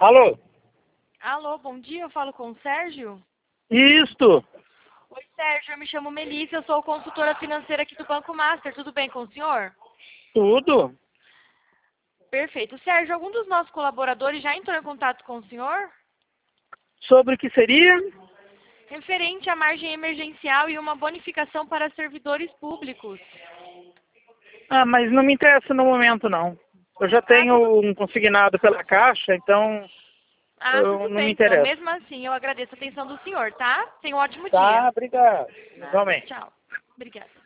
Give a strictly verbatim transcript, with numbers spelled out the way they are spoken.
Alô? Alô, bom dia, eu falo com o Sérgio? Isto. Oi, Sérgio, eu me chamo Melissa, eu sou consultora financeira aqui do Banco Master, tudo bem com o senhor? Tudo. Perfeito. Sérgio, algum dos nossos colaboradores já entrou em contato com o senhor? Sobre o que seria? Referente à margem emergencial e uma bonificação para servidores públicos. Ah, mas não me interessa no momento, não. Eu já Ah, tudo, tenho um consignado pela Caixa, então ah, eu tudo não me bem, então. interessa. Mesmo assim, eu agradeço a atenção do senhor, tá? Tenha um ótimo Tá, dia. obrigado. Nada, Igualmente. tchau. Obrigada.